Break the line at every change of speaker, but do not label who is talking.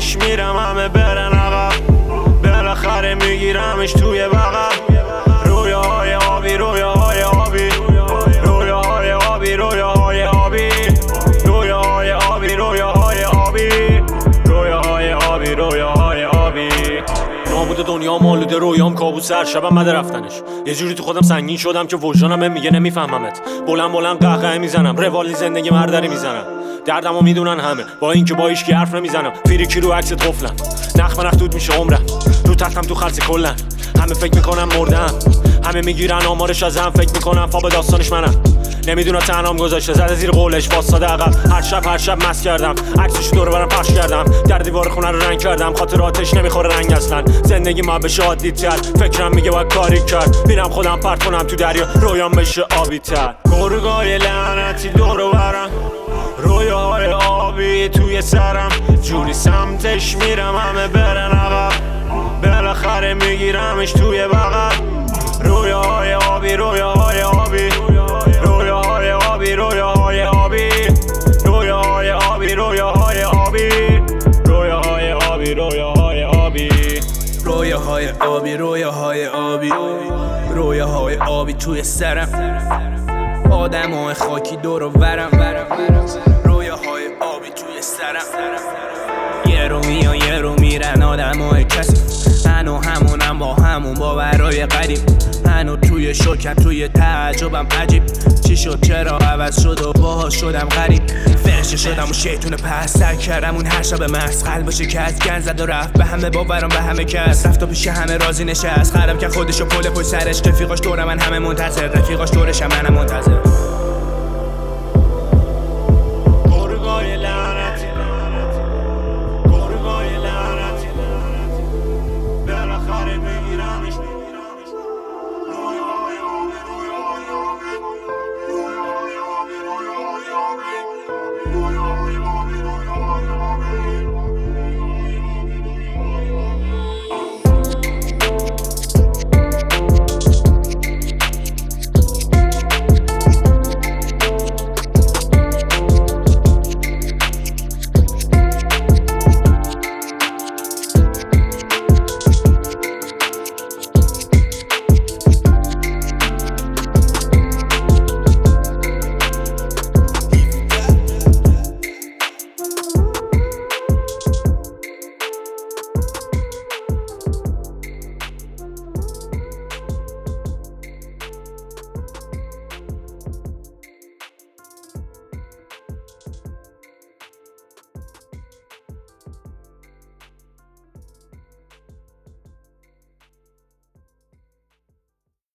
سمتش میرم همه برن عقب، بالاخره میگیرمش توی بغل. رویاهای آبی، رویاهای آبی، رویاهای آبی، رویاهای آبی، رویاهای آبی، رویاهای آبی، رویاهای آبی، رویاهای آبی. نابود دنیا مالوده رویام کابوس هر شبم مده رفتنش. یه جوری تو خودم سنگین شدم که وجدانم میگه نمیفهممت. بلند بلند قهقه میزنم، روالی زندگی مردری میزنم. دردمو میدونن همه با اینکه با هیچکی حرف نمیزنم. فریکی رو عکس قفلم، نخ به نخ دود میشه عمرم. رو تختم تو خلص کلن، همه فکر میکنم مردم، همه میگیرن آمارش ازم. فکر میکنم فا به داستانش منم. نمیدونه تنهام گذاشته، زده زیر قولش واسطه عقب. هر شب مست کردم، عکسش دور برم پخش کردم. در دیوار خونه رو رنگ کردم، خاطراتش نمیخوره رنگ اصلا. زندگی ما بشه عادی تر، فکرم میگه باید کاری کرد. میرم خودم پرت کنم تو دریا، رویام بشه آبی تر. گرگای لعنتی دور برم، رویاهای آبی توی سرم. جوری سمتش میرم همه برن عقب، بالاخره میگیرمش توی بغل. رویاهای آبی، رویاهای آبی، رویاهای آبی، رویاهای آبی، رویاهای آبی، رویاهای آبی، رویاهای آبی، رویاهای آبی،
رویاهای آبی، رویاهای آبی، رویاهای آبی توی سرم. آدمای خاکی دور و برم، رویاهای آبی توی سرم. یه رو میان یه رو میرن آدمای کسی، هنو همونم با همون باورای قدیم. هنو توی شوکم توی تعجبم عجیب، چی شد چرا عوض شد و باها شدم غریب. فرشته شدم و شیطون پستر کردم اون هر شب مست. قلبش کس گن زد و رفت به همه باورم به همه کس. رفت و پیش همه رازی نشست، خراب که خودشو پل پشت سرش. رفیقاش دور من همه منتظر، رفیقاش دورش هم منم منتظر.